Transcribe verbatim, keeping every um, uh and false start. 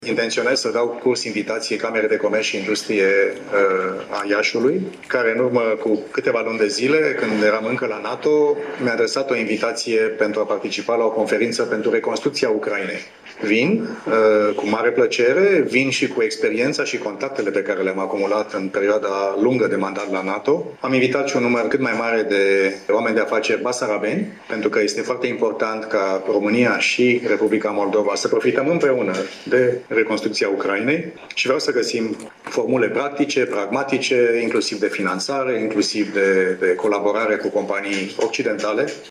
Intenționez să dau curs invitației Camerei de Comerț și Industrie uh, a Iașului, care în urmă cu câteva luni de zile, când eram încă la NATO, mi-a adresat o invitație pentru a participa la o conferință pentru reconstrucția Ucrainei. Vin uh, cu mare plăcere, vin și cu experiența și contactele pe care le-am acumulat în perioada lungă de mandat la NATO. Am invitat și un număr cât mai mare de oameni de afaceri basarabeni, pentru că este foarte important ca România și Republica Moldova să profităm împreună de reconstrucția Ucrainei și vreau să găsim formule practice, pragmatice, inclusiv de finanțare, inclusiv de, de colaborare cu companii occidentale.